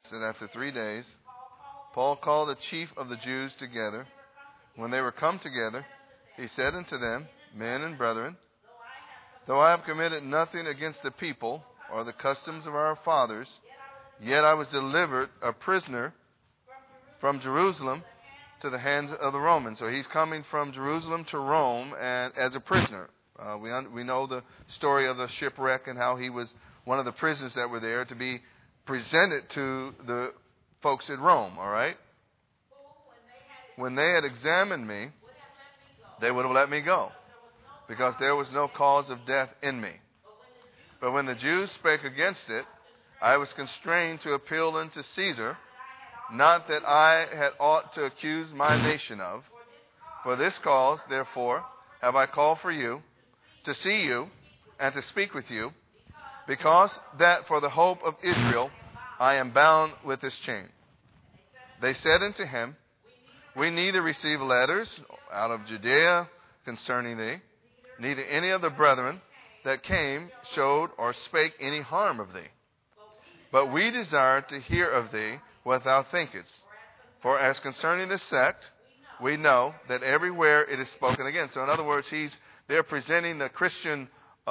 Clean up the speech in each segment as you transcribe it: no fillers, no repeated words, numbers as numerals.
And after 3 days, Paul called the chief of the Jews together. When they were come together, he said unto them, Men and brethren, though I have committed nothing against the people or the customs of our fathers, yet I was delivered a prisoner from Jerusalem to the hands of the Romans. So he's coming from Jerusalem to Rome and as a prisoner. We know the story of the shipwreck and how he was one of the prisoners that were there to be presented to the folks at Rome, all right? When they had examined me, they would have let me go, because there was no cause of death in me. But when the Jews spake against it, I was constrained to appeal unto Caesar, not that I had aught to accuse my nation of. For this cause, therefore, have I called for you, to see you, and to speak with you, because that for the hope of Israel I am bound with this chain. They said unto him, We neither receive letters out of Judea concerning thee, neither any of the brethren that came showed or spake any harm of thee. But we desire to hear of thee what thou thinkest. For as concerning this sect, we know that everywhere it is spoken against. So in other words, they're presenting the Christian,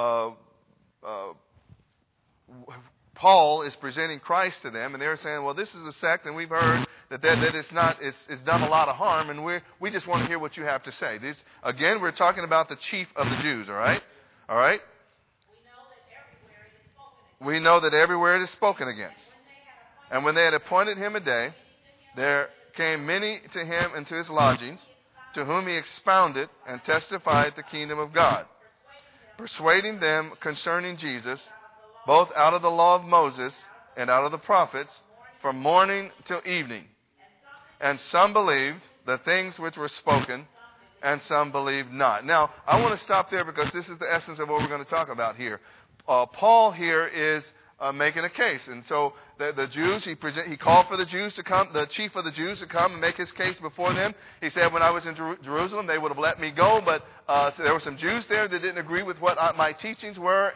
Paul is presenting Christ to them, and they're saying, well, this is a sect, and we've heard that it's done a lot of harm, and we just want to hear what you have to say. Again, we're talking about the chief of the Jews, all right? All right? We know that everywhere it is spoken against. And when they had appointed him a day, there came many to him into his lodgings, to whom he expounded and testified the kingdom of God, persuading them concerning Jesus, both out of the law of Moses and out of the prophets, from morning till evening. And some believed the things which were spoken, and some believed not. Now, I want to stop there because this is the essence of what we're going to talk about here. Paul here is making a case. And so the Jews, he called for the Jews to come, the chief of the Jews to come and make his case before them. He said, when I was in Jerusalem, they would have let me go, but so there were some Jews there that didn't agree with what my teachings were,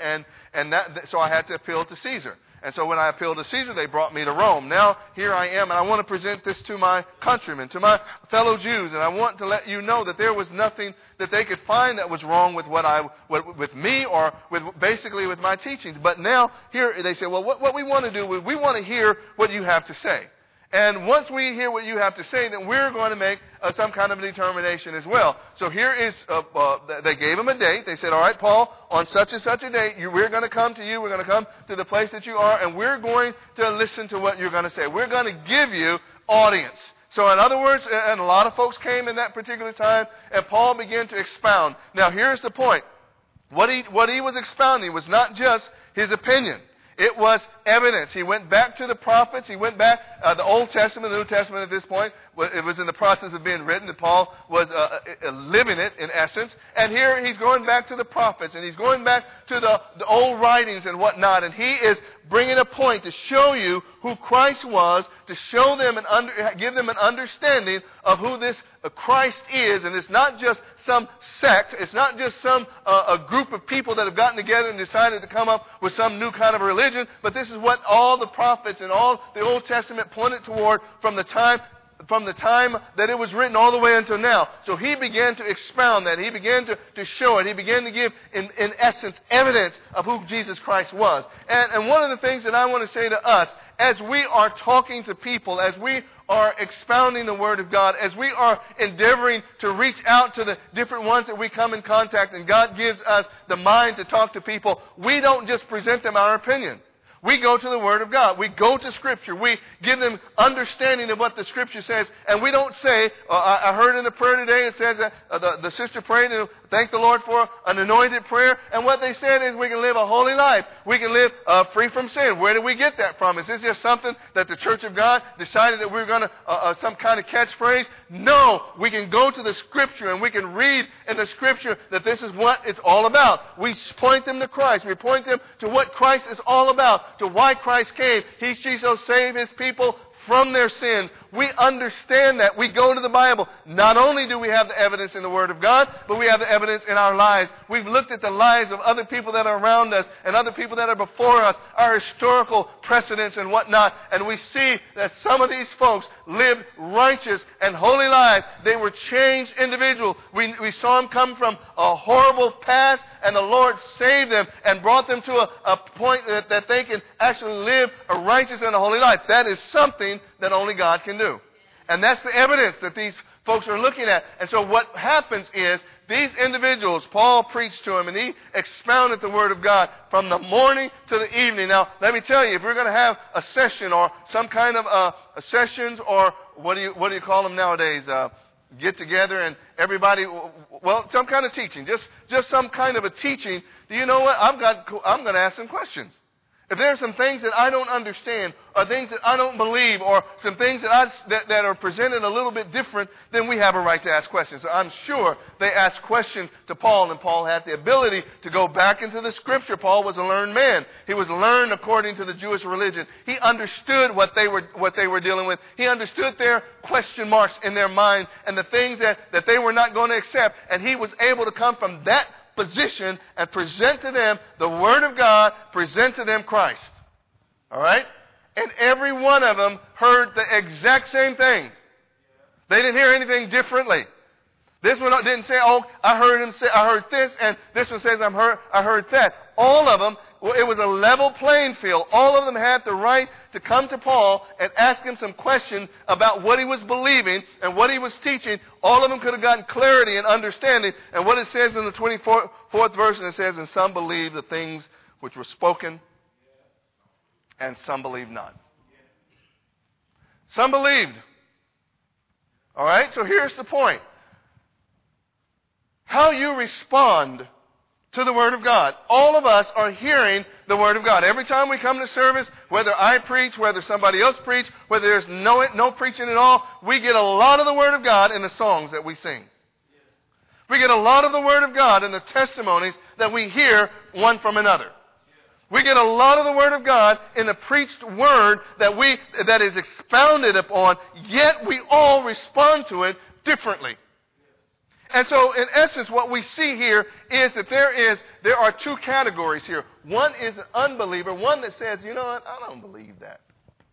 so I had to appeal to Caesar. And so when I appealed to Caesar, they brought me to Rome. Now, here I am, and I want to present this to my countrymen, to my fellow Jews, and I want to let you know that there was nothing that they could find that was wrong with with me or basically with my teachings. But now, here they say, well, what we want to do is we want to hear what you have to say. And once we hear what you have to say, then we're going to make some kind of determination as well. So here is, they gave him a date. They said, all right, Paul, on such and such a date, we're going to come to you. We're going to come to the place that you are, and we're going to listen to what you're going to say. We're going to give you audience. So in other words, and a lot of folks came in that particular time, and Paul began to expound. Now here's the point. What he was expounding was not just his opinion. It was evidence. He went back to the prophets. He went back, the Old Testament, the New Testament at this point, it was in the process of being written, and Paul was living it in essence. And here he's going back to the prophets, and he's going back to the old writings and whatnot, and he is bringing a point to show you who Christ was, to show them give them an understanding of who this Christ is. And it's not just some sect. It's not just some a group of people that have gotten together and decided to come up with some new kind of religion, but this is what all the prophets and all the Old Testament pointed toward from the time that it was written all the way until now. So he began to expound that. He began to show it. He began to give, in essence, evidence of who Jesus Christ was. And one of the things that I want to say to us, as we are talking to people, as we are expounding the Word of God, as we are endeavoring to reach out to the different ones that we come in contact, and God gives us the mind to talk to people, we don't just present them our opinion. We go to the Word of God. We go to Scripture. We give them understanding of what the Scripture says. And we don't say, I heard in the prayer today, it says that the sister prayed and thanked the Lord for an anointed prayer. And what they said is we can live a holy life. We can live free from sin. Where did we get that from? Is this just something that the Church of God decided that we were going to, some kind of catchphrase? No. We can go to the Scripture and we can read in the Scripture that this is what it's all about. We point them to Christ. We point them to what Christ is all about, to why Christ came. He shall save His people from their sin. We understand that. We go to the Bible. Not only do we have the evidence in the Word of God, but we have the evidence in our lives. We've looked at the lives of other people that are around us and other people that are before us, our historical precedents and whatnot, and we see that some of these folks lived righteous and holy lives. They were changed individuals. We saw them come from a horrible past, and the Lord saved them and brought them to a point that they can actually live a righteous and a holy life. That is something that only God can do. And that's the evidence that these folks are looking at. And so what happens is these individuals, Paul preached to them and he expounded the Word of God from the morning to the evening. Now, let me tell you, if we're going to have a session or some kind of sessions or what do you call them nowadays? Get together and everybody, well, some kind of teaching, just some kind of a teaching. Do you know what? I'm going to ask some questions. If there are some things that I don't understand, or things that I don't believe, or some things that are presented a little bit different, then we have a right to ask questions. So I'm sure they asked questions to Paul, and Paul had the ability to go back into the Scripture. Paul was a learned man. He was learned according to the Jewish religion. He understood what they were dealing with. He understood their question marks in their mind and the things that they were not going to accept, and he was able to come from that position and present to them the Word of God, present to them Christ. All right? And every one of them heard the exact same thing. They didn't hear anything differently. This one didn't say, oh, I heard this, and this one says, I heard that. All of them, it was a level playing field. All of them had the right to come to Paul and ask him some questions about what he was believing and what he was teaching. All of them could have gotten clarity and understanding. And what it says in the 24th verse, and it says, and some believed the things which were spoken, and some believed not. Some believed. All right, so here's the point. How you respond to the Word of God. All of us are hearing the Word of God. Every time we come to service, whether I preach, whether somebody else preach, whether there's no preaching at all, we get a lot of the Word of God in the songs that we sing. We get a lot of the Word of God in the testimonies that we hear one from another. We get a lot of the Word of God in the preached Word that is expounded upon, yet we all respond to it differently. And so, in essence, what we see here is that there are two categories here. One is an unbeliever, one that says, you know what, I don't believe that.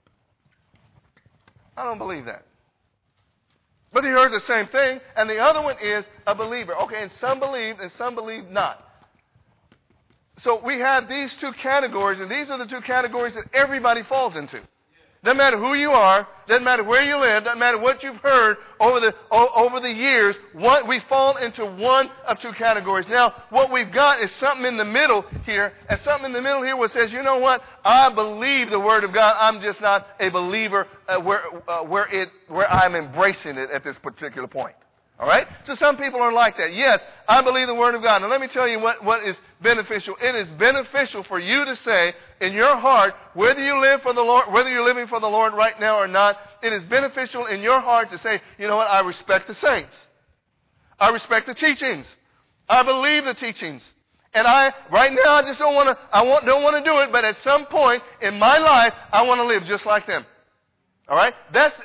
I don't believe that. But he heard the same thing, and the other one is a believer. Okay, and some believed and some believed not. So we have these two categories, and these are the two categories that everybody falls into. Doesn't matter who you are, doesn't matter where you live, doesn't matter what you've heard over the years, we fall into one of two categories. Now, what we've got is something in the middle here, and something in the middle here where says, you know what, I believe the Word of God, I'm just not a believer where I'm embracing it at this particular point. All right? So some people are like that. Yes, I believe the Word of God. Now let me tell you what is beneficial. It is beneficial for you to say in your heart, whether you live for the Lord, whether you're living for the Lord right now or not, it is beneficial in your heart to say, you know what, I respect the saints. I respect the teachings. I believe the teachings. And right now I just don't want to do it, but at some point in my life, I want to live just like them. All right? That's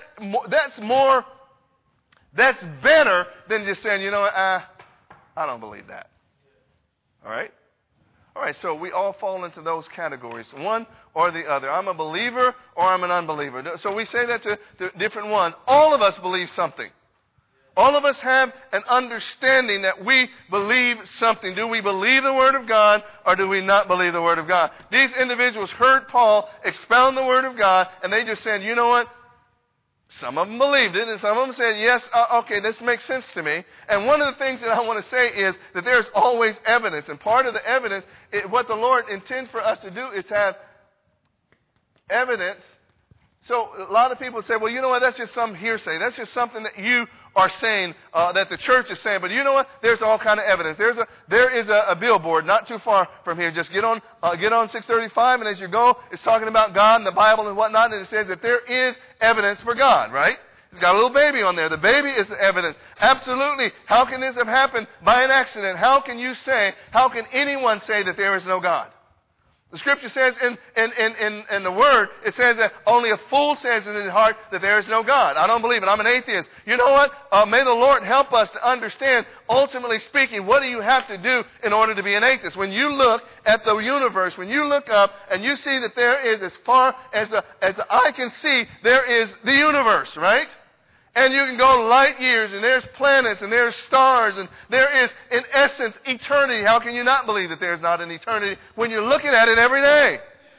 better than just saying, you know what, I don't believe that. All right? All right, so we all fall into those categories, one or the other. I'm a believer or I'm an unbeliever. So we say that to different ones. All of us believe something. All of us have an understanding that we believe something. Do we believe the Word of God or do we not believe the Word of God? These individuals heard Paul expound the Word of God and they just said, you know what? Some of them believed it, and some of them said, yes, okay, this makes sense to me. And one of the things that I want to say is that there's always evidence. And part of the evidence, what the Lord intends for us to do is have evidence. So a lot of people say, well, you know what, that's just some hearsay. That's just something that you are saying, that the church is saying. But you know what? There's all kind of evidence. There is a billboard not too far from here. Just get on 635, and as you go, it's talking about God and the Bible and whatnot, and it says that there is evidence for God, right? It's got a little baby on there. The baby is the evidence. Absolutely. How can this have happened by an accident? How can anyone say that there is no God? The Scripture says in the Word, it says that only a fool says in his heart that there is no God. I don't believe it. I'm an atheist. You know what? May the Lord help us to understand, ultimately speaking, what do you have to do in order to be an atheist? When you look at the universe, when you look up and you see that there is, as far as the eye can see, there is the universe, right? And you can go light years, and there's planets, and there's stars, and there is, in essence, eternity. How can you not believe that there's not an eternity when you're looking at it every day?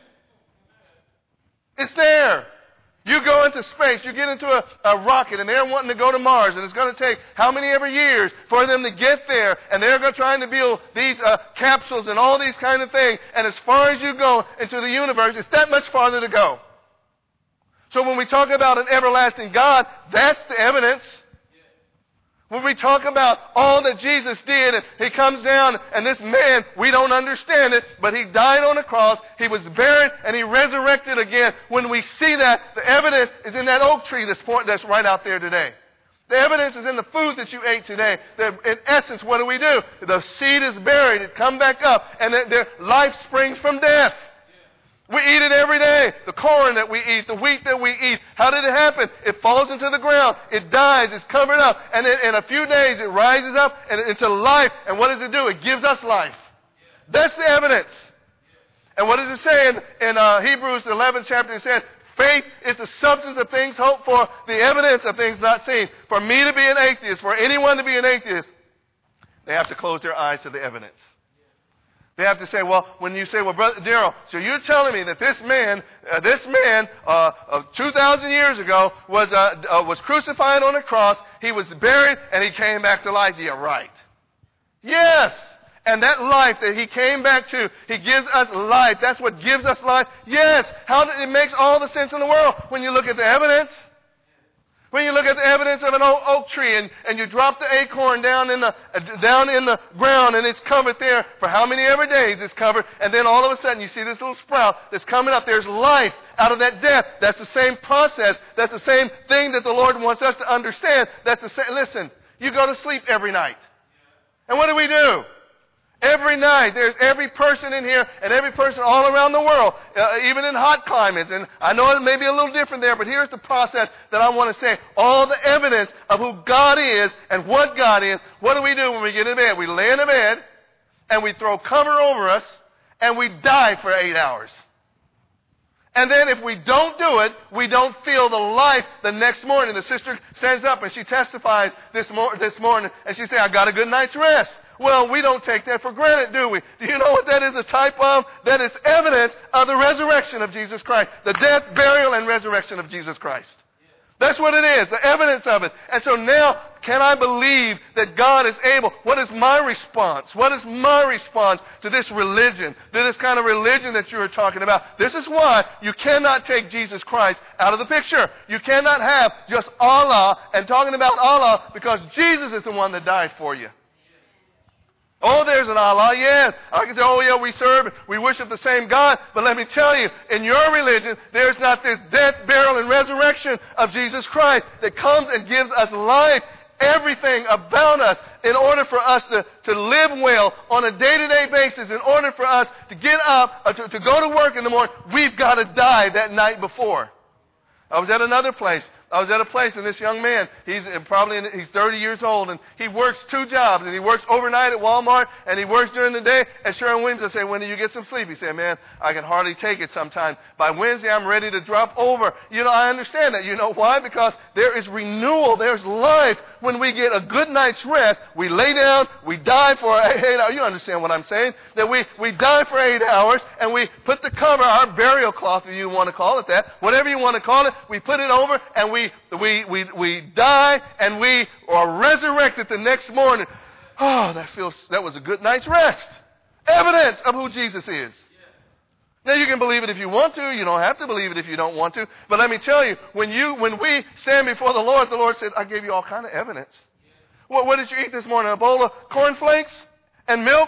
It's there. You go into space, you get into a rocket, and they're wanting to go to Mars, and it's going to take how many ever years for them to get there, and they're trying to build these capsules and all these kind of things, and as far as you go into the universe, it's that much farther to go. So when we talk about an everlasting God, that's the evidence. When we talk about all that Jesus did, and He comes down, and this man, we don't understand it, but He died on a cross, He was buried, and He resurrected again. When we see that, the evidence is in that oak tree that's right out there today. The evidence is in the food that you ate today. In essence, what do? The seed is buried, it comes back up, and their life springs from death. We eat it every day. The corn that we eat, the wheat that we eat. How did it happen? It falls into the ground. It dies. It's covered up. And then in a few days, it rises up and into life. And what does it do? It gives us life. That's the evidence. And what does it say in Hebrews, the 11th chapter? It says, faith is the substance of things hoped for, the evidence of things not seen. For me to be an atheist, for anyone to be an atheist, they have to close their eyes to the evidence. They have to say, well, when you say, well, Brother Darrell, so you're telling me that this man 2,000 years ago was crucified on a cross, he was buried, and he came back to life. Yeah, right. Yes. And that life that he came back to, he gives us life. That's what gives us life. Yes. It makes all the sense in the world when you look at the evidence. When you look at the evidence of an oak tree and you drop the acorn down in the ground and it's covered there for how many ever days it's covered, and then all of a sudden you see this little sprout that's coming up. There's life out of that death. That's the same process. That's the same thing that the Lord wants us to understand. That's the same. Listen, you go to sleep every night. And what do? Every night, there's every person in here and every person all around the world, even in hot climates. And I know it may be a little different there, but here's the process that I want to say. All the evidence of who God is and what God is. What do we do when we get in bed? We lay in the bed and we throw cover over us and we die for 8 hours. And then if we don't do it, we don't feel the life the next morning. The sister stands up and she testifies this morning and she says, I got a good night's rest. Well, we don't take that for granted, do we? Do you know what that is a type of? That is evidence of the resurrection of Jesus Christ. The death, burial, and resurrection of Jesus Christ. That's what it is, the evidence of it. And so now, can I believe that God is able? What is my response? What is my response to this religion, to this kind of religion that you are talking about? This is why you cannot take Jesus Christ out of the picture. You cannot have just Allah and talking about Allah because Jesus is the one that died for you. Oh, there's an Allah, yes. I can say, oh yeah, we worship the same God. But let me tell you, in your religion, there's not this death, burial, and resurrection of Jesus Christ that comes and gives us life, everything about us, in order for us to live well on a day-to-day basis, in order for us to get up, to go to work in the morning, we've got to die that night before. I was at another place. And this young man, he's 30 years old, and he works 2 jobs, and he works overnight at Walmart, and he works during the day at Sherwin-Williams. I say, when do you get some sleep? He said, man, I can hardly take it sometimes. By Wednesday, I'm ready to drop over. I understand that. You know why? Because there is renewal. There's life. When we get a good night's rest, we lay down, we die for 8 hours. You understand what I'm saying? That we die for 8 hours, and we put the cover, our burial cloth, if you want to call it that, whatever you want to call it, we put it over, and we die and we are resurrected the next morning. Oh, that was a good night's rest. Evidence of who Jesus is. Now you can believe it if you want to. You don't have to believe it if you don't want to. But let me tell you, when we stand before the Lord said, I gave you all kind of evidence. What did you eat this morning? A bowl of cornflakes and milk?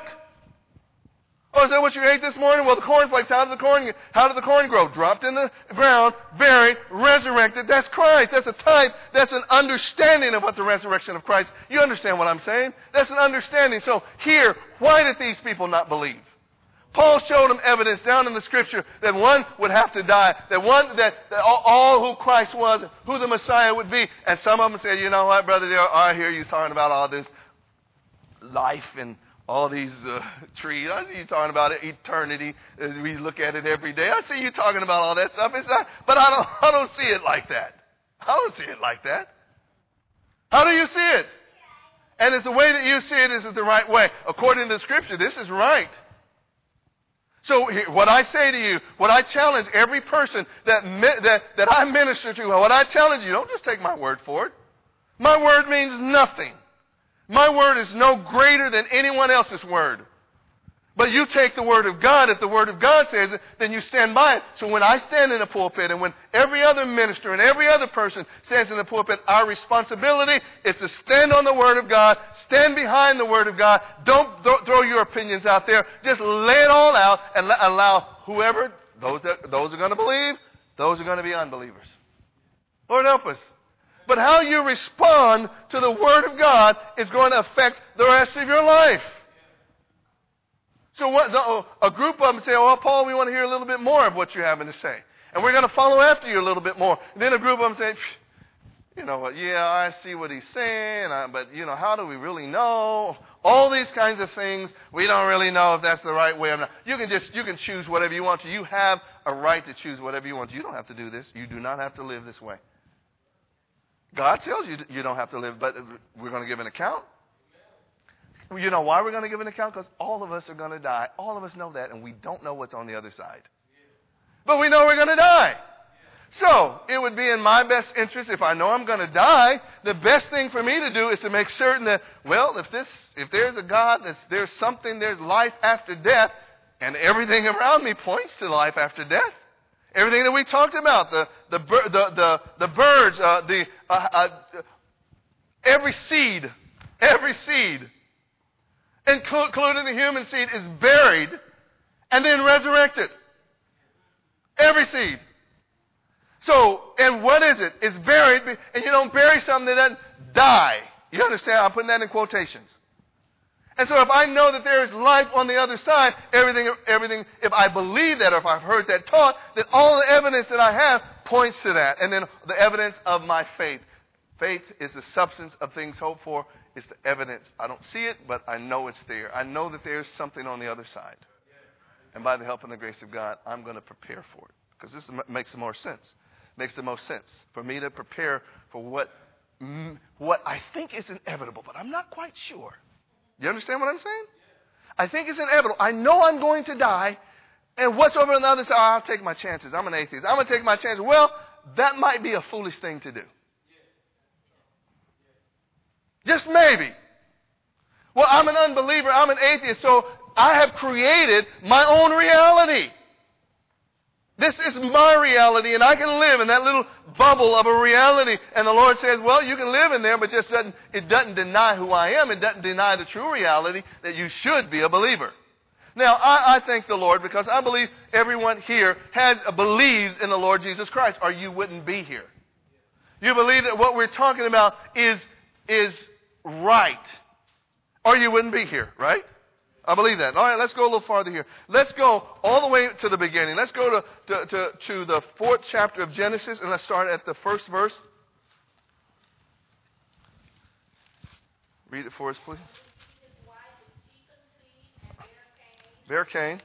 Oh, is that what you ate this morning? Well, the cornflakes, how did the corn grow? Dropped in the ground, buried, resurrected. That's Christ. That's a type. That's an understanding of what the resurrection of Christ. You understand what I'm saying? That's an understanding. So here, why did these people not believe? Paul showed them evidence down in the Scripture that one would have to die, that all who Christ was, who the Messiah would be. And some of them said, you know what, brother, I hear you talking about all this life and all these trees. I see you talking about it, eternity. We look at it every day. I see you talking about all that stuff. It's not, but I don't see it like that. I don't see it like that. How do you see it? And it's the way that you see it is the right way. According to the Scripture, this is right. So what I say to you, what I challenge every person that I minister to, what I challenge you, don't just take my word for it. My word means nothing. My word is no greater than anyone else's word. But you take the word of God. If the word of God says it, then you stand by it. So when I stand in a pulpit and when every other minister and every other person stands in the pulpit, our responsibility is to stand on the word of God, stand behind the word of God. Don't throw your opinions out there. Just lay it all out and allow whoever, those are going to believe, those are going to be unbelievers. Lord help us. But how you respond to the word of God is going to affect the rest of your life. So a group of them say, well, Paul, we want to hear a little bit more of what you're having to say. And we're going to follow after you a little bit more. And then a group of them say, you know what, yeah, I see what he's saying, but, you know, how do we really know? All these kinds of things, we don't really know if that's the right way or not. You can choose whatever you want to. You have a right to choose whatever you want to. You don't have to do this. You do not have to live this way. God tells you you don't have to live, but we're going to give an account. You know why we're going to give an account? Because all of us are going to die. All of us know that, and we don't know what's on the other side. But we know we're going to die. So, it would be in my best interest, if I know I'm going to die, the best thing for me to do is to make certain that, well, if there's a God, there's something, there's life after death, and everything around me points to life after death. Everything that we talked about, the birds, every seed, including the human seed, is buried and then resurrected. Every seed. So, and what is it? It's buried, and you don't bury something that doesn't die. You understand? I'm putting that in quotations. And so if I know that there is life on the other side, everything, if I believe that or if I've heard that taught, then all the evidence that I have points to that. And then the evidence of my faith. Faith is the substance of things hoped for. It's the evidence. I don't see it, but I know it's there. I know that there's something on the other side. And by the help and the grace of God, I'm going to prepare for it. Because this makes more sense. Makes the most sense for me to prepare for what I think is inevitable, but I'm not quite sure. You understand what I'm saying? I think it's inevitable. I know I'm going to die, and what's over on the other side? I'll take my chances. I'm an atheist. I'm going to take my chances. Well, that might be a foolish thing to do. Just maybe. Well, I'm an unbeliever. I'm an atheist, so I have created my own reality. This is my reality, and I can live in that little bubble of a reality. And the Lord says, well, you can live in there, but it doesn't deny who I am. It doesn't deny the true reality that you should be a believer. Now, I thank the Lord because I believe everyone here believes in the Lord Jesus Christ, or you wouldn't be here. You believe that what we're talking about is right, or you wouldn't be here, right? I believe that. All right, let's go a little farther here. Let's go all the way to the beginning. Let's go to the 4th chapter of Genesis, and let's start at the first verse. Read it for us, please. Bear Cain.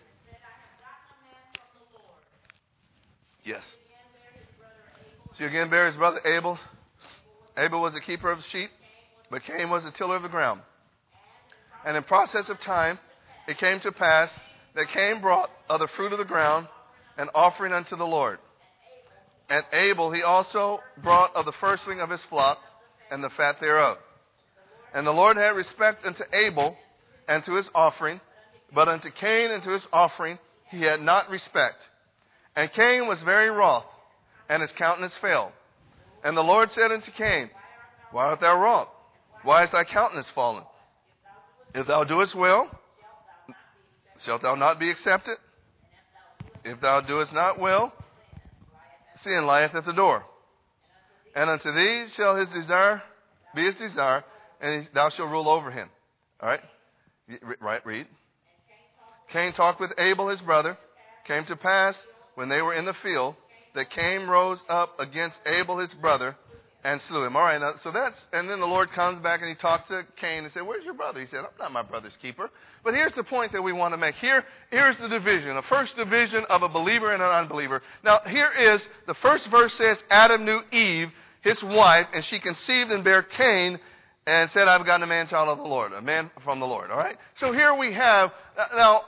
Yes. So again, bear his brother Abel. Abel was the keeper of the sheep, but Cain was the tiller of the ground. And in process of time, it came to pass that Cain brought of the fruit of the ground an offering unto the Lord. And Abel he also brought of the firstling of his flock and the fat thereof. And the Lord had respect unto Abel and to his offering, but unto Cain and to his offering he had not respect. And Cain was very wroth, and his countenance fell. And the Lord said unto Cain, Why art thou wroth? Why is thy countenance fallen? If thou doest well, shalt thou not be accepted? If thou doest not well, sin lieth at the door. And unto thee shall his desire be his desire, and thou shalt rule over him. All right? Right, read. Cain talked with Abel, his brother. Came to pass, when they were in the field, that Cain rose up against Abel, his brother, and slew him. All right, now, and then the Lord comes back and he talks to Cain and said, where's your brother? He said, I'm not my brother's keeper. But here's the point that we want to make. Here's the division, the first division of a believer and an unbeliever. Now, here is, the first verse says, Adam knew Eve, his wife, and she conceived and bare Cain, and said, I've gotten a man-child of the Lord, a man from the Lord. All right? So here we have, now,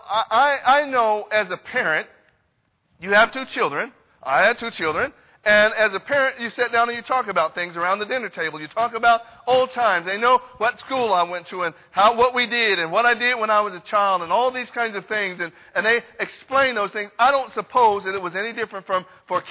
I know as a parent, you have 2 children. I had 2 children. And as a parent, you sit down and you talk about things around the dinner table. You talk about old times. They know what school I went to and what we did and what I did when I was a child and all these kinds of things. And they explain those things. I don't suppose that it was any different for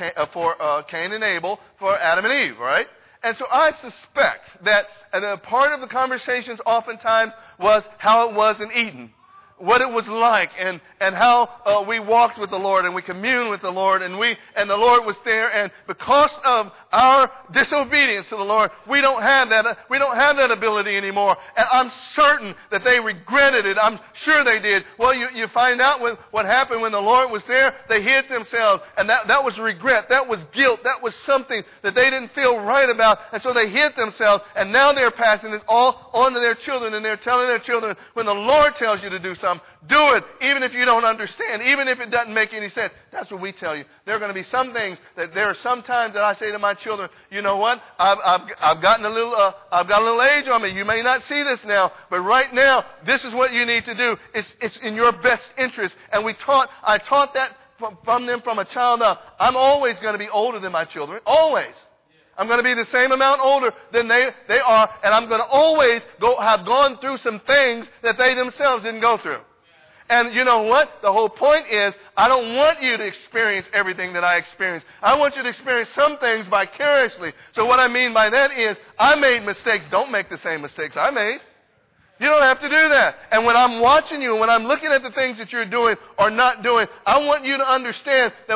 Cain and Abel, for Adam and Eve, right? And so I suspect that a part of the conversations oftentimes was how it was in Eden. What it was like and how we walked with the Lord and we communed with the Lord and the Lord was there, and because of our disobedience to the Lord, we don't have that ability anymore. And I'm certain that they regretted it. I'm sure they did. Well, you find out what happened when the Lord was there. They hid themselves, and that was regret. That was guilt. That was something that they didn't feel right about, and so they hid themselves, and now they're passing this all on to their children, and they're telling their children, when the Lord tells you to do something, do it, even if you don't understand, even if it doesn't make any sense. That's what we tell you. There are going to be some things that there are some times that I say to my children, you know what? I've got a little age on me. You may not see this now, but right now, this is what you need to do. It's in your best interest. And I taught that from them from a child up. I'm always going to be older than my children. Always. I'm going to be the same amount older than they are, and I'm going to always have gone through some things that they themselves didn't go through. And you know what? The whole point is, I don't want you to experience everything that I experienced. I want you to experience some things vicariously. So what I mean by that is, I made mistakes. Don't make the same mistakes I made. You don't have to do that. And when I'm watching you, when I'm looking at the things that you're doing or not doing, I want you to understand that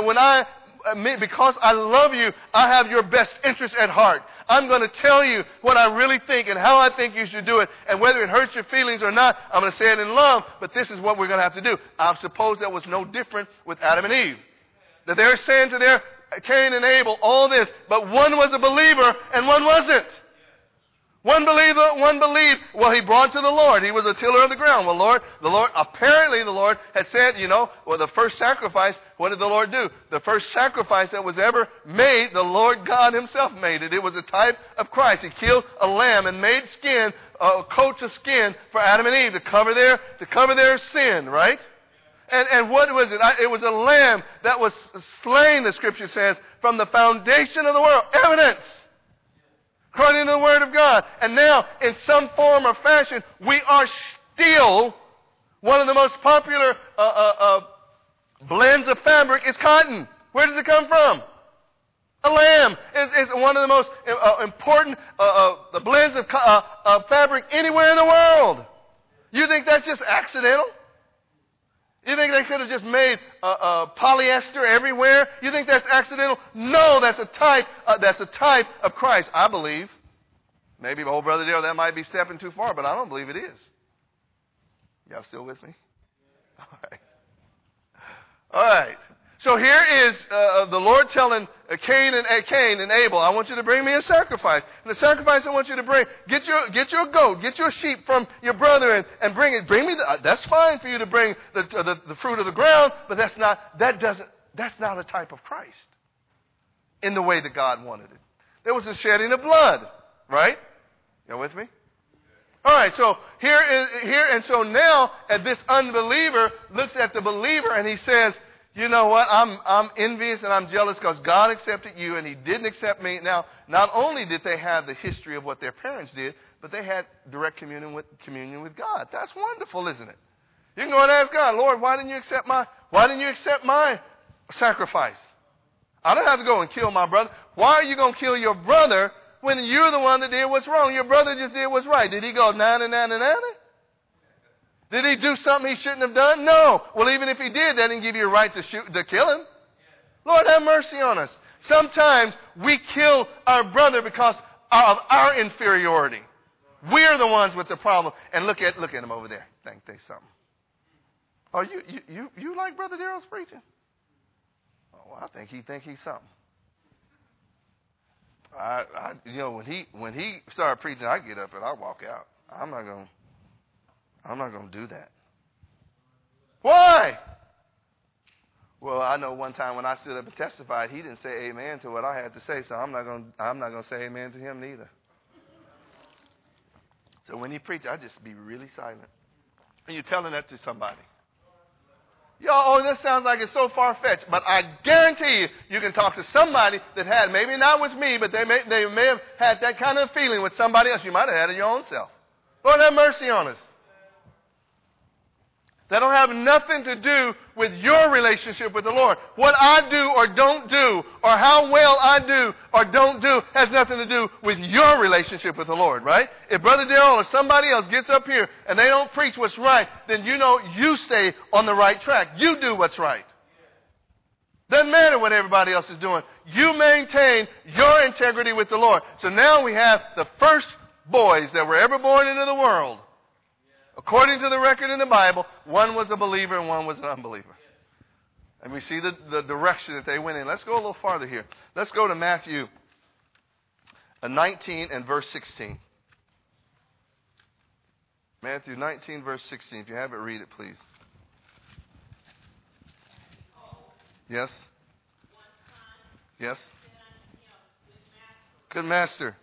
because I love you, I have your best interest at heart. I'm going to tell you what I really think and how I think you should do it. And whether it hurts your feelings or not, I'm going to say it in love, but this is what we're going to have to do. I suppose that was no different with Adam and Eve. That they're saying to their Cain and Abel all this, but one was a believer and one wasn't. One believed, well, he brought to the Lord. He was a tiller of the ground. Well, apparently the Lord had said, the first sacrifice, what did the Lord do? The first sacrifice that was ever made, the Lord God himself made it. It was a type of Christ. He killed a lamb and made coats of skin for Adam and Eve to cover their sin, right? And what was it? It was a lamb that was slain, the scripture says, from the foundation of the world. Evidence. According to the Word of God. And now, in some form or fashion, we are still, one of the most popular blends of fabric is cotton. Where does it come from? A lamb is one of the most important blends of fabric anywhere in the world. You think that's just accidental? You think they could have just made polyester everywhere? You think that's accidental? No, that's a type of Christ, I believe. Maybe, old Brother Dale, that might be stepping too far, but I don't believe it is. Y'all still with me? All right. So here is the Lord telling Cain and Abel, I want you to bring me a sacrifice. And the sacrifice I want you to bring, get your goat, get your sheep from your brother and bring it. Bring me that's fine for you to bring the fruit of the ground, but that's not a type of Christ in the way that God wanted it. There was a shedding of blood, right? You with me? All right, so here, and so now this unbeliever looks at the believer and he says, you know what? I'm envious and I'm jealous because God accepted you and He didn't accept me. Now, not only did they have the history of what their parents did, but they had direct communion with God. That's wonderful, isn't it? You can go and ask God, Lord, why didn't you accept my sacrifice? I don't have to go and kill my brother. Why are you going to kill your brother when you're the one that did what's wrong? Your brother just did what's right. Did he go 99? Did he do something he shouldn't have done? No. Well, even if he did, that didn't give you a right to kill him. Lord, have mercy on us. Sometimes we kill our brother because of our inferiority. We're the ones with the problem. And look at him over there. Think they something. Oh, you like Brother Darrell's preaching? Oh, well, I think he's something. When he started preaching, I get up and I walk out. I'm not gonna do that. Why? Well, I know one time when I stood up and testified, he didn't say amen to what I had to say, so I'm not gonna say amen to him neither. So when he preached, I just be really silent. And you're telling that to somebody. Oh, this sounds like it's so far-fetched, but I guarantee you can talk to somebody that had, maybe not with me, but they may have had that kind of feeling with somebody else. You might have had it your own self. Lord, have mercy on us. That don't have nothing to do with your relationship with the Lord. What I do or don't do, or how well I do or don't do, has nothing to do with your relationship with the Lord, right? If Brother Darrell or somebody else gets up here and they don't preach what's right, then you know you stay on the right track. You do what's right. Doesn't matter what everybody else is doing. You maintain your integrity with the Lord. So now we have the first boys that were ever born into the world. According to the record in the Bible, one was a believer and one was an unbeliever. And we see the direction that they went in. Let's go a little farther here. Let's go to Matthew 19 and verse 16. Matthew 19, verse 16. If you have it, read it, please. Yes? Yes? Good master.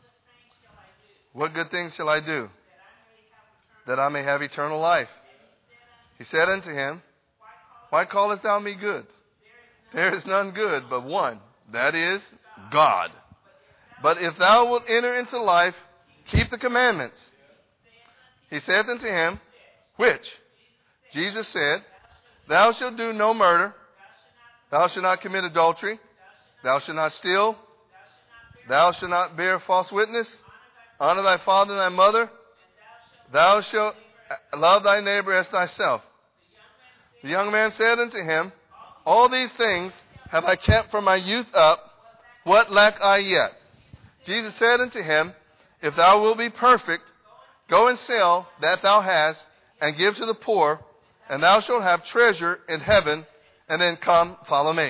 What good things shall I do? That I may have eternal life. He said unto him, why callest thou me good? There is none good but one, that is God. But if thou wilt enter into life, keep the commandments. He saith unto him, which? Jesus said, thou shalt do no murder, thou shalt not commit adultery, thou shalt not steal, thou shalt not bear false witness, honor thy father and thy mother, thou shalt love thy neighbor as thyself. The young man said unto him, all these things have I kept from my youth up. What lack I yet? Jesus said unto him, if thou wilt be perfect, go and sell that thou hast, and give to the poor, and thou shalt have treasure in heaven, and then come, follow me.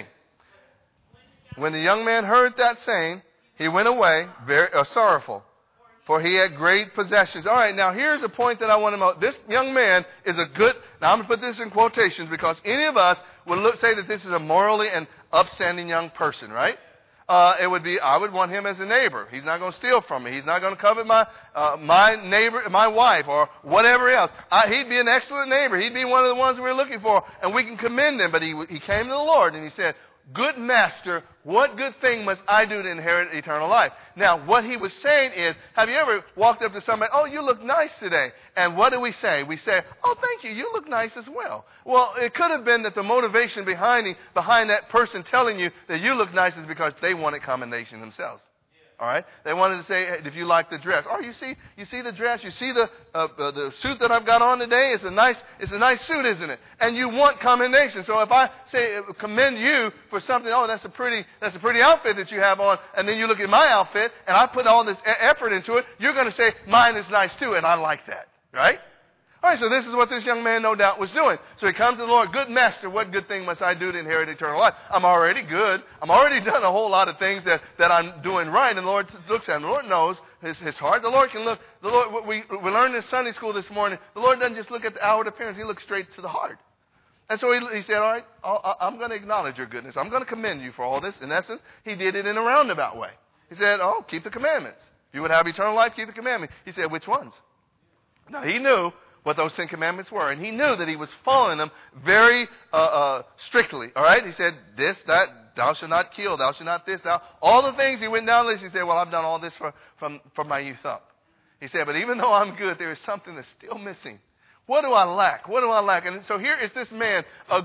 When the young man heard that saying, he went away very sorrowful, for he had great possessions. All right, now here's a point that I want to know. This young man is a good, now I'm going to put this in quotations because any of us would say that this is a morally and upstanding young person, right? I would want him as a neighbor. He's not going to steal from me. He's not going to covet my neighbor, my wife, or whatever else. He'd be an excellent neighbor. He'd be one of the ones we're looking for, and we can commend him. But he came to the Lord and he said, good master, what good thing must I do to inherit eternal life? Now, what he was saying is, have you ever walked up to somebody, oh, you look nice today. And what do we say? We say, oh, thank you, you look nice as well. Well, it could have been that the motivation behind that person telling you that you look nice is because they wanted commendation themselves. All right? They wanted to say, hey, if you like the dress. Oh, you see the dress? You see the suit that I've got on today? It's a nice suit, isn't it? And you want commendation. So if I say commend you for something, oh, that's a pretty outfit that you have on, and then you look at my outfit and I put all this effort into it, you're going to say mine is nice too, and I like that. Right? All right, so this is what this young man no doubt was doing. So he comes to the Lord, good master, what good thing must I do to inherit eternal life? I'm already good. I'm already done a whole lot of things that I'm doing right. And the Lord looks at him. The Lord knows his heart. The Lord can look. The Lord, we learned in Sunday school this morning, the Lord doesn't just look at the outward appearance. He looks straight to the heart. And so he said, all right, I'm going to acknowledge your goodness. I'm going to commend you for all this. In essence, he did it in a roundabout way. He said, oh, keep the commandments. If you would have eternal life, keep the commandments. He said, which ones? Now, he knew what those 10 commandments were. And he knew that he was following them very strictly. All right? He said, this, that, thou shalt not kill, thou shalt not this, thou. All the things he went down the list. He said, well, I've done all this from my youth up. He said, but even though I'm good, there is something that's still missing. What do I lack? What do I lack? And so here is this man, a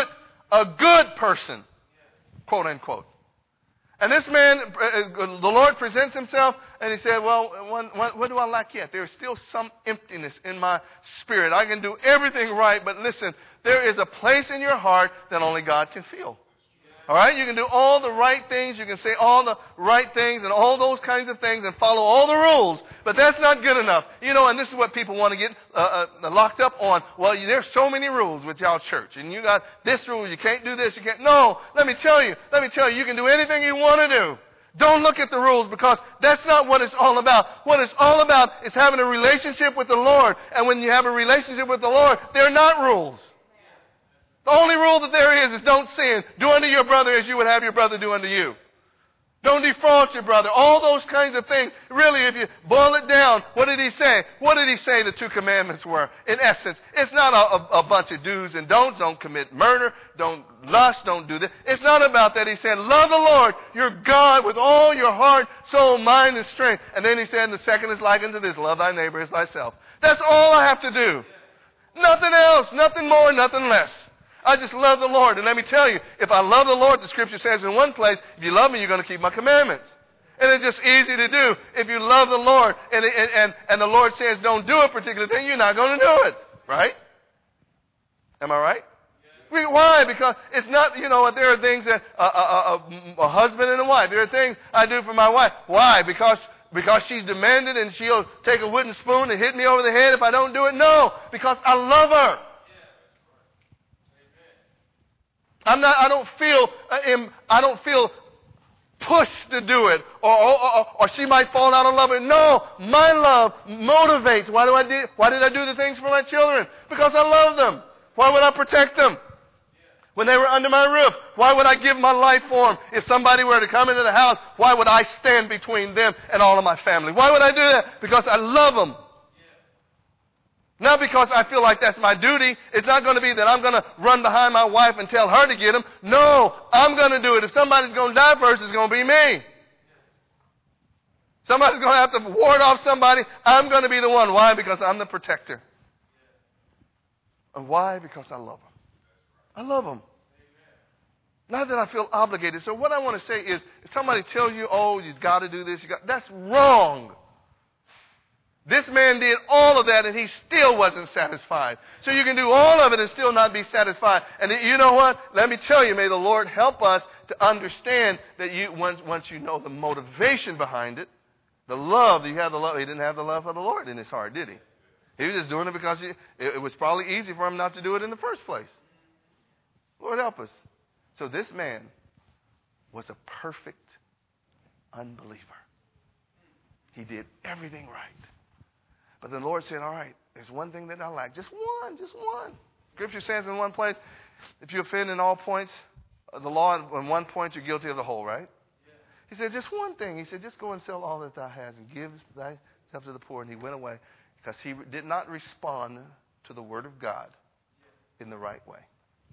good person, quote unquote. And this man, the Lord presents himself, and he said, well, what do I lack yet? There's still some emptiness in my spirit. I can do everything right, but listen, there is a place in your heart that only God can fill. All right? You can do all the right things. You can say all the right things and all those kinds of things and follow all the rules. But that's not good enough. You know, and this is what people want to get locked up on. Well, there's so many rules with y'all church. And you got this rule. You can't do this. You can't. No, let me tell you. You can do anything you want to do. Don't look at the rules, because that's not what it's all about. What it's all about is having a relationship with the Lord. And when you have a relationship with the Lord, they're not rules. The only rule that there is don't sin. Do unto your brother as you would have your brother do unto you. Don't defraud your brother. All those kinds of things. Really, if you boil it down, what did he say? What did he say the 2 commandments were? In essence, it's not a bunch of do's and don'ts. Don't commit murder. Don't lust. Don't do this. It's not about that. He said, love the Lord, your God, with all your heart, soul, mind, and strength. And then he said, and the second is like unto this, love thy neighbor as thyself. That's all I have to do. Nothing else. Nothing more, nothing less. I just love the Lord. And let me tell you, if I love the Lord, the Scripture says in one place, if you love me, you're going to keep my commandments. And it's just easy to do. If you love the Lord and the Lord says don't do a particular thing, you're not going to do it. Right? Am I right? Yeah. Why? Because it's not, there are things that a husband and a wife, there are things I do for my wife. Why? Because she's demanded and she'll take a wooden spoon and hit me over the head if I don't do it? No, because I love her. I don't feel pushed to do it, or she might fall out of love. No, my love motivates. Why did I do the things for my children? Because I love them. Why would I protect them when they were under my roof? Why would I give my life for them? If somebody were to come into the house, why would I stand between them and all of my family? Why would I do that? Because I love them. Not because I feel like that's my duty. It's not going to be that I'm going to run behind my wife and tell her to get them. No, I'm going to do it. If somebody's going to die first, it's going to be me. Somebody's going to have to ward off somebody. I'm going to be the one. Why? Because I'm the protector. And why? Because I love them. I love them. Not that I feel obligated. So what I want to say is, if somebody tells you, oh, you've got to do this, that's wrong. This man did all of that and he still wasn't satisfied. So you can do all of it and still not be satisfied. And you know what? Let me tell you, may the Lord help us to understand that once you know the motivation behind it, the love, you have the love. He didn't have the love of the Lord in his heart, did he? He was just doing it because it was probably easy for him not to do it in the first place. Lord help us. So this man was a perfect unbeliever. He did everything right. But the Lord said, all right, there's one thing that I lack. Just one. Scripture says in one place, if you offend in all points of the law, in one point you're guilty of the whole, right? Yeah. He said, just one thing. He said, just go and sell all that thou hast and give thyself to the poor. And he went away because he did not respond to the word of God in the right way.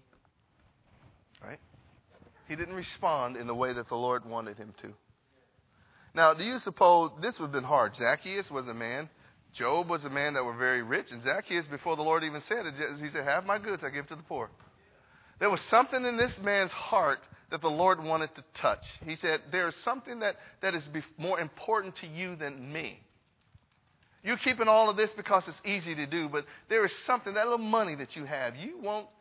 Right? He didn't respond in the way that the Lord wanted him to. Now, do you suppose this would have been hard? Zacchaeus was a man. Job was a man that were very rich. And Zacchaeus, before the Lord even said it, he said, have my goods I give to the poor. There was something in this man's heart that the Lord wanted to touch. He said, there is something that is more important to you than me. You're keeping all of this because it's easy to do, but there is something, that little money that you have, you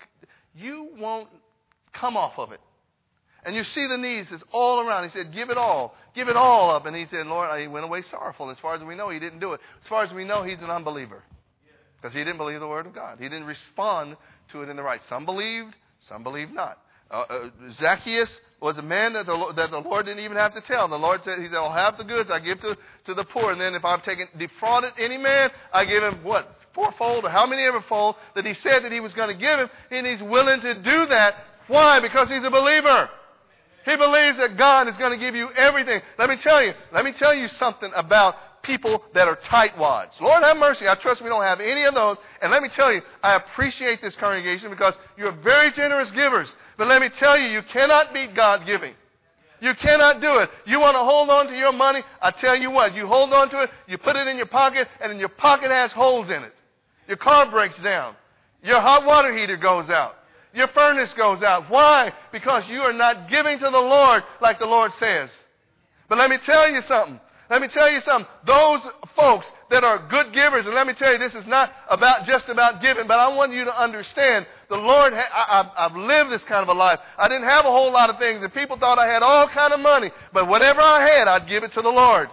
won't come off of it. And you see the needs is all around. He said, give it all up. And he said, Lord, he went away sorrowful. And as far as we know, he didn't do it. As far as we know, he's an unbeliever. Because he didn't believe the word of God. He didn't respond to it in the right. Some believed not. Zacchaeus was a man that the Lord didn't even have to tell. The Lord said, he said, I'll have the goods I give to the poor. And then if I've defrauded any man, I give him what? Fourfold, or how many ever fold that he said that he was going to give him. And he's willing to do that. Why? Because he's a believer. He believes that God is going to give you everything. Let me tell you something about people that are tightwads. Lord have mercy. I trust we don't have any of those. And let me tell you, I appreciate this congregation because you're very generous givers. But let me tell you, you cannot beat God giving. You cannot do it. You want to hold on to your money? I tell you what, you hold on to it, you put it in your pocket, and then your pocket has holes in it. Your car breaks down. Your hot water heater goes out. Your furnace goes out. Why? Because you are not giving to the Lord like the Lord says. But let me tell you something. Let me tell you something. Those folks that are good givers, and let me tell you, this is not just about giving, but I want you to understand, the Lord, I've lived this kind of a life. I didn't have a whole lot of things, and people thought I had all kind of money, but whatever I had, I'd give it to the Lord.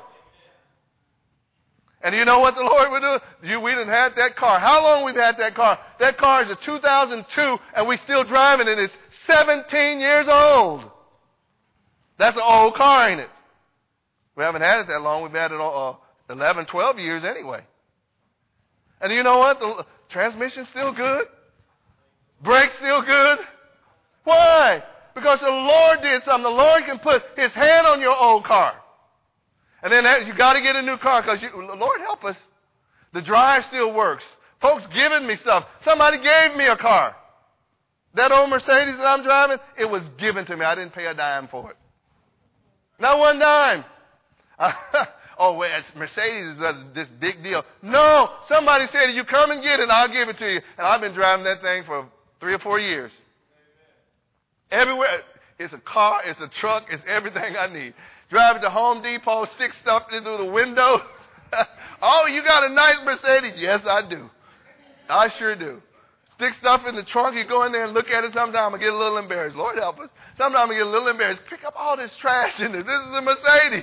And you know what the Lord would do? We didn't have that car. How long we've had that car? That car is a 2002, and we still driving it. It's 17 years old. That's an old car, ain't it? We haven't had it that long. We've had it 11, 12 years anyway. And you know what? The transmission's still good. Brakes still good. Why? Because the Lord did something. The Lord can put His hand on your old car. And then you got to get a new car because, Lord help us, the drive still works. Folks giving me stuff. Somebody gave me a car. That old Mercedes that I'm driving, it was given to me. I didn't pay a dime for it. Not one dime. Oh, wait, Mercedes is this big deal. No, somebody said, you come and get it, I'll give it to you. And I've been driving that thing for 3 or 4 years. Everywhere. It's a car, it's a truck, it's everything I need. Drive it to Home Depot, stick stuff into the window. Oh, you got a nice Mercedes. Yes, I do. I sure do. Stick stuff in the trunk. You go in there and look at it. Sometimes I get a little embarrassed. Lord help us. Sometimes I get a little embarrassed. Pick up all this trash in there. This is a Mercedes.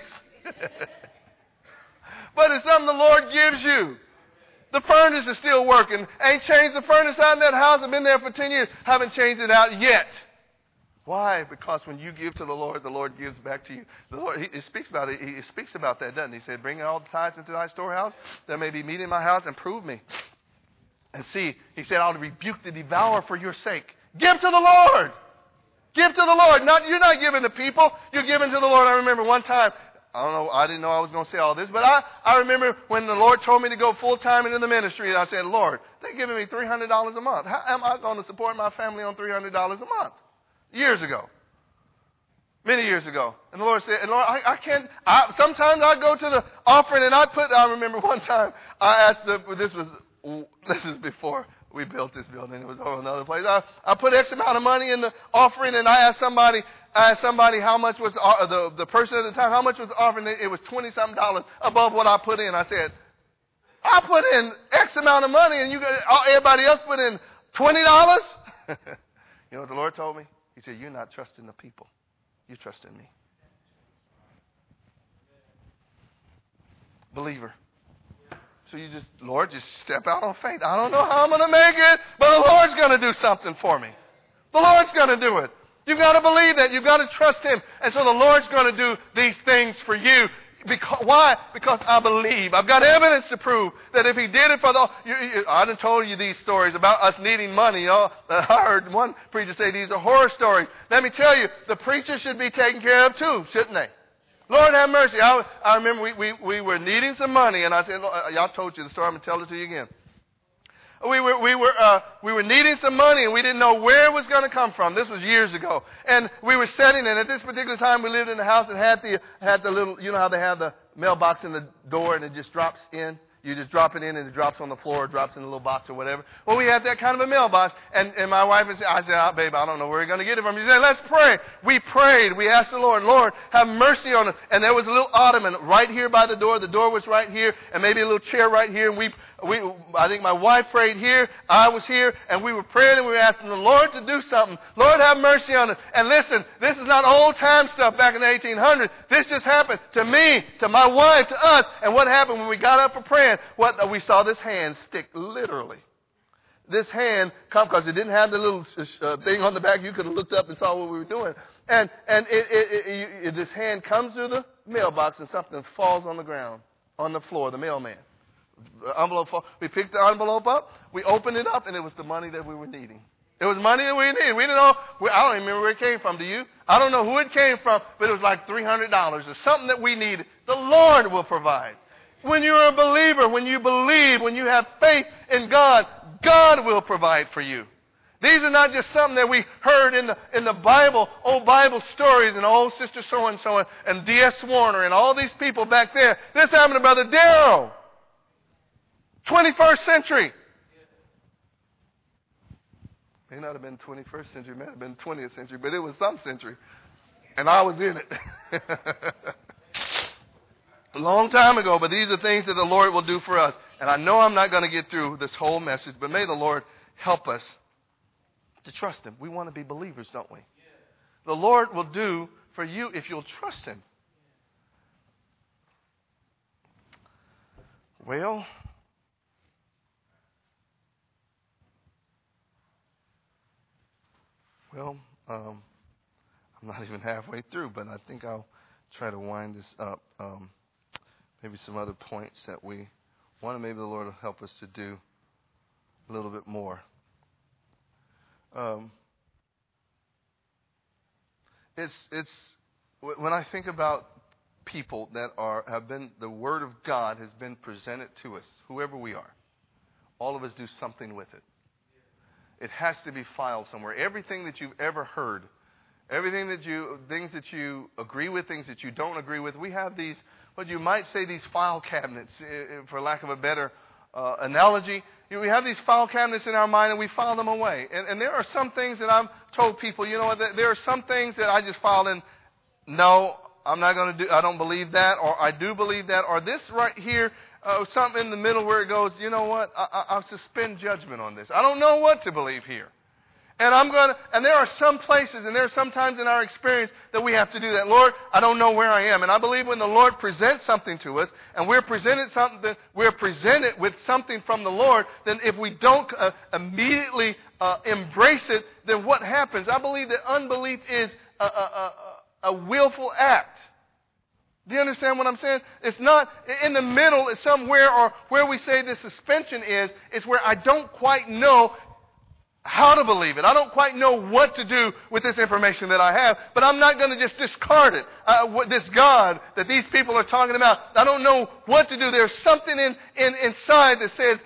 But it's something the Lord gives you. The furnace is still working. Ain't changed the furnace out in that house. I've been there for 10 years. Haven't changed it out yet. Why? Because when you give to the Lord gives back to you. The Lord, He speaks about it. He speaks about that, doesn't He? He said, bring all the tithes into thy storehouse, that may be meat in my house, and prove me. And see, He said, I'll rebuke the devourer for your sake. Give to the Lord. Give to the Lord. You're not giving to people. You're giving to the Lord. I remember one time, I didn't know I was going to say all this, but I remember when the Lord told me to go full-time into the ministry, and I said, Lord, they're giving me $300 a month. How am I going to support my family on $300 a month? Years ago. Many years ago. And the Lord said, Lord, I can't, sometimes I go to the offering and I remember one time I asked, this is before we built this building. It was over another place. I put X amount of money in the offering and I asked somebody how much was the person at the time, how much was the offering? It was $20-something above what I put in. I said, I put in X amount of money and everybody else put in $20? You know what the Lord told me? He said, you're not trusting the people. You trust in me. Believer. So you Lord, just step out on faith. I don't know how I'm going to make it, but the Lord's going to do something for me. The Lord's going to do it. You've got to believe that. You've got to trust Him. And so the Lord's going to do these things for you. Why? Because I believe. I've got evidence to prove that if He did it for I done told you these stories about us needing money. You know, I heard one preacher say these are horror stories. Let me tell you, the preacher should be taken care of too, shouldn't they? Lord have mercy. I remember we were needing some money, and I said, y'all told you the story. I'm going to tell it to you again. We were needing some money and we didn't know where it was going to come from. This was years ago. And we were sitting, and at this particular time we lived in a house that had the little, you know how they have the mailbox in the door and it just drops in? You just drop it in and it drops on the floor or drops in a little box or whatever. Well, we had that kind of a mailbox. And my wife and I said, babe, I don't know where we're going to get it from. She said, let's pray. We prayed. We asked the Lord, have mercy on us. And there was a little ottoman right here by the door. The door was right here and maybe a little chair right here. And I think my wife prayed here. I was here. And we were praying and we were asking the Lord to do something. Lord, have mercy on us. And listen, this is not old time stuff back in the 1800s. This just happened to me, to my wife, to us. And what happened when we got up for praying? We saw this hand stick, literally. This hand come because it didn't have the little thing on the back. You could have looked up and saw what we were doing. And this hand comes through the mailbox and something falls on the ground, on the floor, the mailman. The envelope falls. We picked the envelope up. We opened it up, and it was the money that we were needing. It was money that we needed. We didn't know. I don't even remember where it came from. Do you? I don't know who it came from, but it was like $300 or something that we needed. The Lord will provide. When you're a believer, when you believe, when you have faith in God, God will provide for you. These are not just something that we heard in the Bible, old Bible stories and old Sister so-and-so and D.S. Warner and all these people back there. This happened to Brother Darrell. 21st century. May not have been 21st century, it may have been 20th century, but it was some century. And I was in it. a long time ago, but these are things that the Lord will do for us. And I know I'm not going to get through this whole message, but may the Lord help us to trust Him. We want to be believers, don't we? The Lord will do for you if you'll trust Him. Well, I'm not even halfway through, but I think I'll try to wind this up. Maybe some other points that we want, maybe the Lord will help us to do a little bit more. It's when I think about people that have been, the Word of God has been presented to us, whoever we are. All of us do something with it. It has to be filed somewhere. Everything that you've ever heard, things that you agree with, things that you don't agree with, we have these, what you might say, these file cabinets, for lack of a better analogy. We have these file cabinets in our mind and we file them away. And there are some things that I've told people, you know what, there are some things that I just file in, no, I'm not going to do, I don't believe that, or I do believe that, or this right here, something in the middle where it goes, you know what, I'll suspend judgment on this. I don't know what to believe here. And there are some places and there are some times in our experience that we have to do that. Lord, I don't know where I am. And I believe when the Lord presents something to us and we're presented with something from the Lord, then if we don't immediately embrace it, then what happens? I believe that unbelief is a willful act. Do you understand what I'm saying? It's not in the middle, it's somewhere, or where we say the suspension is, it's where I don't quite know how to believe it. I don't quite know what to do with this information that I have, but I'm not going to just discard it. This God that these people are talking about, I don't know what to do. There's something inside that says,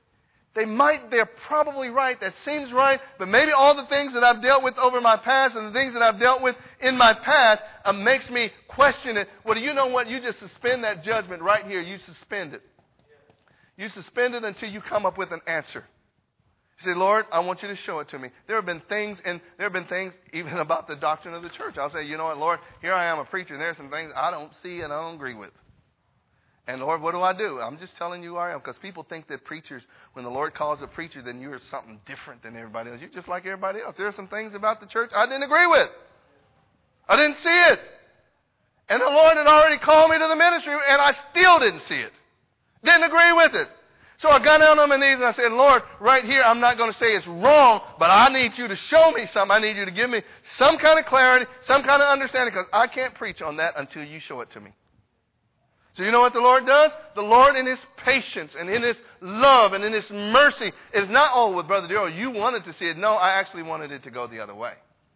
they're probably right. That seems right. But maybe all the things that I've dealt with over my past and the things that I've dealt with in my past makes me question it. Well, do you know what? You just suspend that judgment right here. You suspend it. You suspend it until you come up with an answer. You say, Lord, I want you to show it to me. There have been things even about the doctrine of the church. I'll say, you know what, Lord, here I am a preacher, and there are some things I don't see and I don't agree with. And Lord, what do? I'm just telling you who I am, because people think that preachers, when the Lord calls a preacher, then you're something different than everybody else. You're just like everybody else. There are some things about the church I didn't agree with. I didn't see it. And the Lord had already called me to the ministry, and I still didn't see it. Didn't agree with it. So I got down on my knees and I said, Lord, right here, I'm not going to say it's wrong, but I need you to show me something. I need you to give me some kind of clarity, some kind of understanding, because I can't preach on that until you show it to me. So you know what the Lord does? The Lord, in His patience and in His love and in His mercy, is not, oh, with Brother Darrell, you wanted to see it. No, I actually wanted it to go the other way.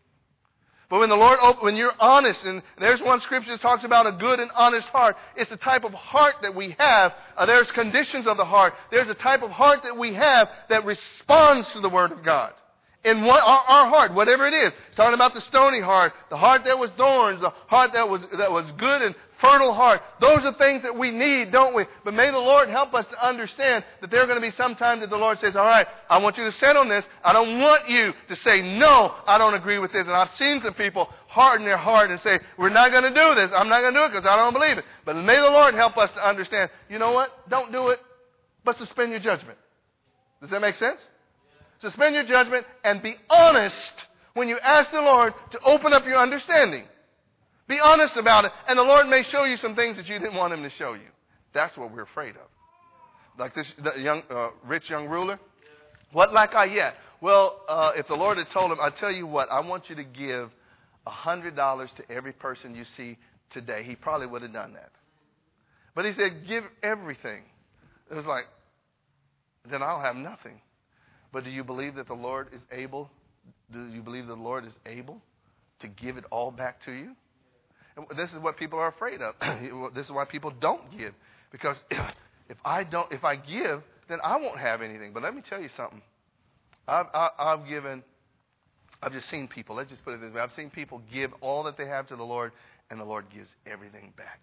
But when the Lord, when you're honest, and there's one scripture that talks about a good and honest heart. It's the type of heart that we have. There's conditions of the heart. There's a type of heart that we have that responds to the Word of God. In our heart, whatever it is. It's talking about the stony heart, the heart that was thorns, the heart that was good and fertile heart. Those are things that we need, don't we? But may the Lord help us to understand that there are going to be some time that the Lord says, all right, I want you to sit on this. I don't want you to say, no, I don't agree with this. And I've seen some people harden their heart and say, we're not going to do this. I'm not going to do it because I don't believe it. But may the Lord help us to understand, you know what? Don't do it, but suspend your judgment. Does that make sense? Suspend your judgment and be honest when you ask the Lord to open up your understanding. Be honest about it, and the Lord may show you some things that you didn't want Him to show you. That's what we're afraid of. Like this rich young ruler. What lack I yet? Well, if the Lord had told him, I tell you what, I want you to give $100 to every person you see today, he probably would have done that. But he said, give everything. It was like, then I'll have nothing. But do you believe that the Lord is able? Do you believe the Lord is able to give it all back to you? And this is what people are afraid of. This is why people don't give, because if I give, then I won't have anything. But let me tell you something. I've just seen people. Let's just put it this way. I've seen people give all that they have to the Lord, and the Lord gives everything back.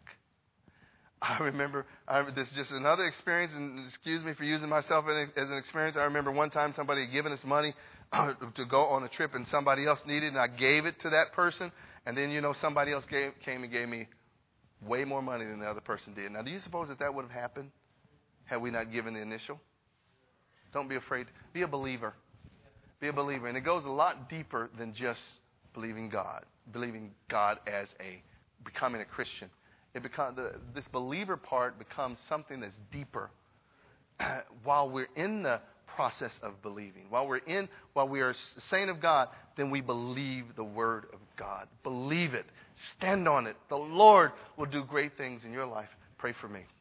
I remember, this is just another experience, and excuse me for using myself as an experience. I remember one time somebody had given us money to go on a trip, and somebody else needed it, and I gave it to that person. And then, somebody else came and gave me way more money than the other person did. Now, do you suppose that would have happened had we not given the initial? Don't be afraid. Be a believer. Be a believer. And it goes a lot deeper than just believing God as becoming a Christian. This believer part becomes something that's deeper while we're in the process of believing. While we are saying of God, then we believe the word of God. Believe it. Stand on it. The Lord will do great things in your life. Pray for me.